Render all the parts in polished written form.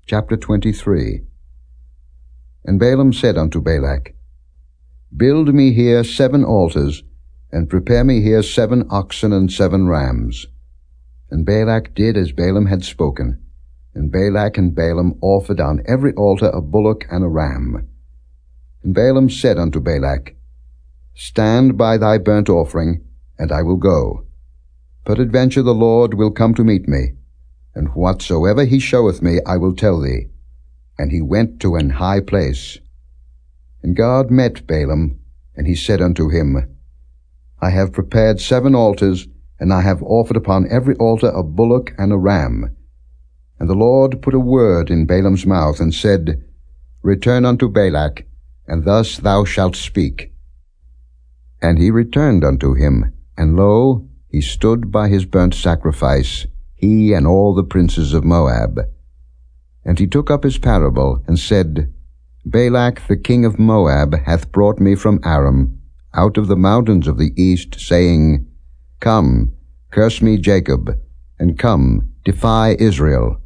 Chapter 23. And Balaam said unto Balak, Build me here 7 altars, and prepare me here 7 oxen and 7 rams. And Balak did as Balaam had spoken. And Balak and Balaam offered on every altar a bullock and a ram. And Balaam said unto Balak, Stand by thy burnt offering, and I will go. Peradventure the Lord will come to meet me, and whatsoever he showeth me I will tell thee. And he went to an high place. And God met Balaam, and he said unto him, I have prepared 7 altars, and I have offered upon every altar a bullock and a ram. And the Lord put a word in Balaam's mouth, and said, Return unto Balak, and thus thou shalt speak. And he returned unto him, and lo, he stood by his burnt sacrifice, he and all the princes of Moab. And he took up his parable, and said, Balak the king of Moab hath brought me from Aram, out of the mountains of the east, saying, Come, curse me Jacob, and come, defy Israel.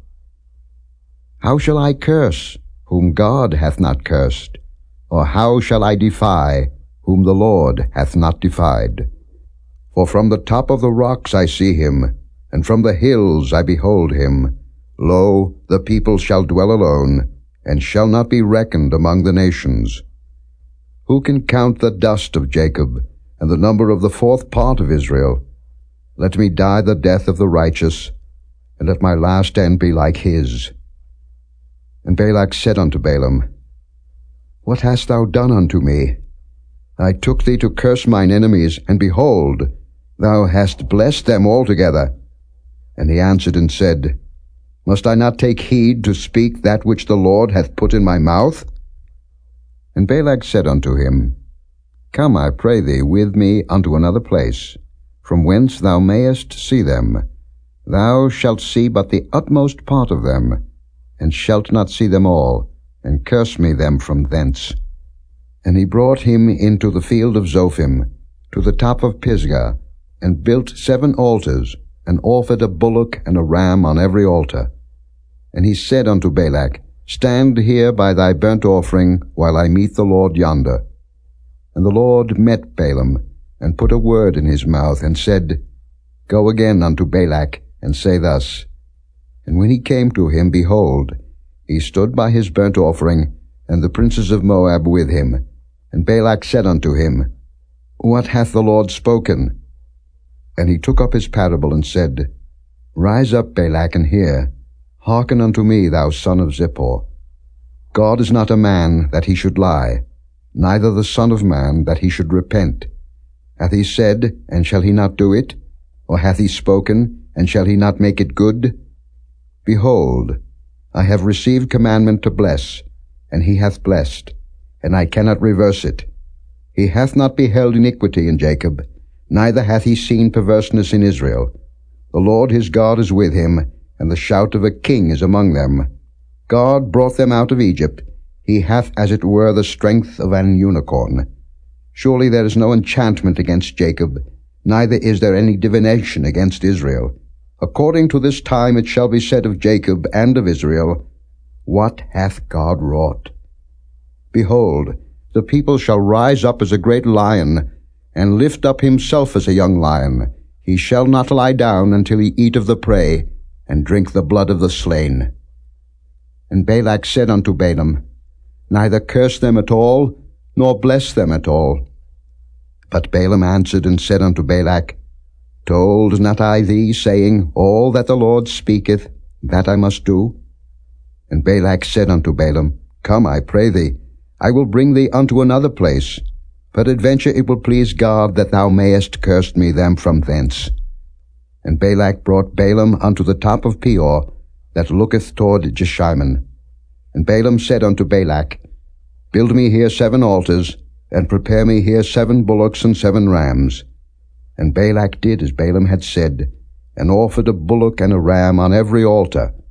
How shall I curse, whom God hath not cursed? Or how shall I defy, whom the Lord hath not defied? For from the top of the rocks I see him, and from the hills I behold him. Lo, the people shall dwell alone, and shall not be reckoned among the nations. Who can count the dust of Jacob, and the number of the 4th part of Israel? Let me die the death of the righteous, and let my last end be like his. And Balak said unto Balaam, What hast thou done unto me? I took thee to curse mine enemies, and behold, thou hast blessed them altogether. And he answered and said, Must I not take heed to speak that which the Lord hath put in my mouth? And Balak said unto him, Come, I pray thee, with me unto another place, from whence thou mayest see them. Thou shalt see but the utmost part of them, and shalt not see them all, and curse me them from thence. And he brought him into the field of Zophim, to the top of Pisgah, and built 7 altars, and offered a bullock and a ram on every altar. And he said unto Balak, Stand here by thy burnt offering, while I meet the Lord yonder. And the Lord met Balaam, and put a word in his mouth, and said, Go again unto Balak, and say thus. And when he came to him, behold, he stood by his burnt offering, and the princes of Moab with him. And Balak said unto him, What hath the Lord spoken? And he took up his parable, and said, Rise up, Balak, and hear. Hearken unto me, thou son of Zippor. God is not a man that he should lie, neither the son of man that he should repent. Hath he said, and shall he not do it? Or hath he spoken, and shall he not make it good? Behold, I have received commandment to bless, and he hath blessed, and I cannot reverse it. He hath not beheld iniquity in Jacob, neither hath he seen perverseness in Israel. The Lord his God is with him, and the shout of a king is among them. God brought them out of Egypt. He hath as it were the strength of an unicorn. Surely there is no enchantment against Jacob, neither is there any divination against Israel. According to this time it shall be said of Jacob and of Israel, What hath God wrought? Behold, the people shall rise up as a great lion, and lift up himself as a young lion. He shall not lie down until he eat of the prey, and drink the blood of the slain. And Balak said unto Balaam, Neither curse them at all, nor bless them at all. But Balaam answered and said unto Balak, Told not I thee, saying, All that the Lord speaketh, that I must do? And Balak said unto Balaam, Come, I pray thee, I will bring thee unto another place. Peradventure it will please God that thou mayest curse me them from thence. And Balak brought Balaam unto the top of Peor, that looketh toward Jeshimon. And Balaam said unto Balak, Build me here 7 altars, and prepare me here 7 bullocks and 7 rams. And Balak did as Balaam had said, and offered a bullock and a ram on every altar.